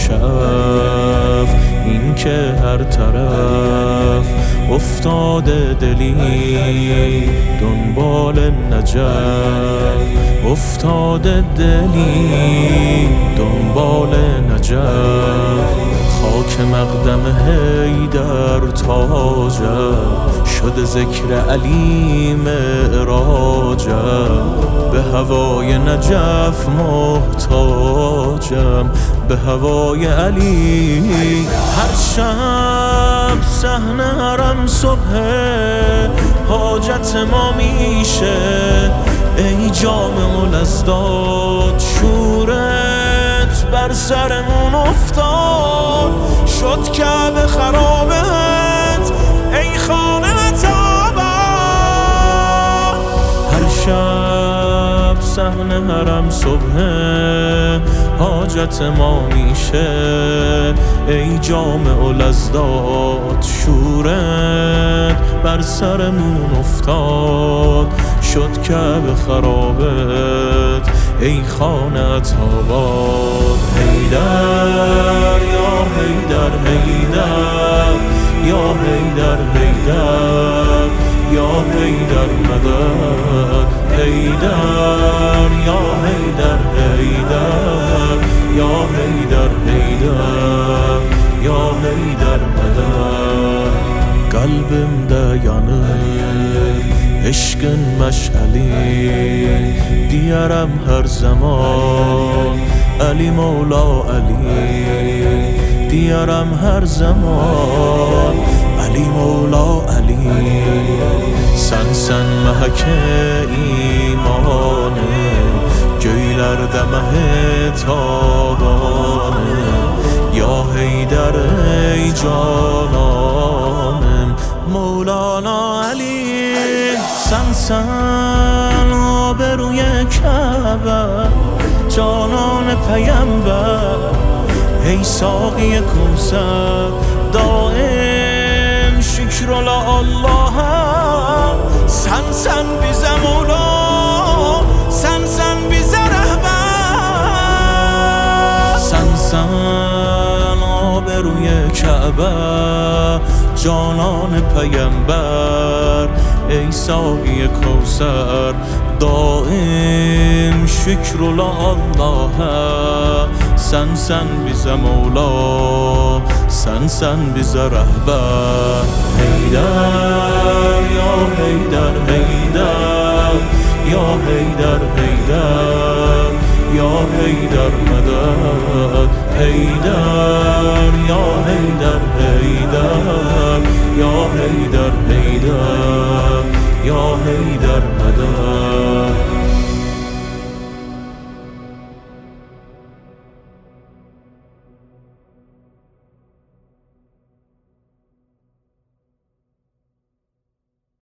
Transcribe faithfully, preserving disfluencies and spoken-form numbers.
کشف، این که هر طرف افتاده دلی دنبال نجف، افتاده دلی دنبال نجف. خاک مقدم حیدر تاجم، شده ذکر علی معراجم. به هوای نجف محتاجم، به هوای علی. هر شب صحن حرم صبح حاجت ما میشه، ای جامع الازداد شورت بر سرمون افتاد. شد کعبه خرابت ای خانه متابت. هر شب صحن حرم صبح حاجت ما میشه، ای جامع الازداد شورت بر سرمون افتاد. شد کعبه خرابت ای خانه آباد. حیدر یا حیدر حیدر یا حیدر حیدر یا حیدر مدد. حیدر یا حیدر حیدر یا حیدر حیدر یا حیدر مدد. قلبim de yanır eşkın meşali، diyarım her zaman Ali Mola Ali. diyarım her zaman Ali Mola Ali. Sen sen mehek imanım, göylerde mehetabanım. Ya Heydar ey cananım Mevlana Ali. Sen sen آبروی کعبه جانان پیامبر، ای ساقی کوثر دائم شکر الله. سن سن bize مولا، سن سن bize رهبر. سن سن آبروی کعبه جانان پیامبر، ای ساقی کوثر دائم شکر الله. سن سن bize مولا، سن سن bize رهبر. حیدر یا حیدر حیدر یا حیدر حیدر یا حیدر مدد. حیدر یا حیدر حیدر یا حیدر حیدر یا حیدر مدد.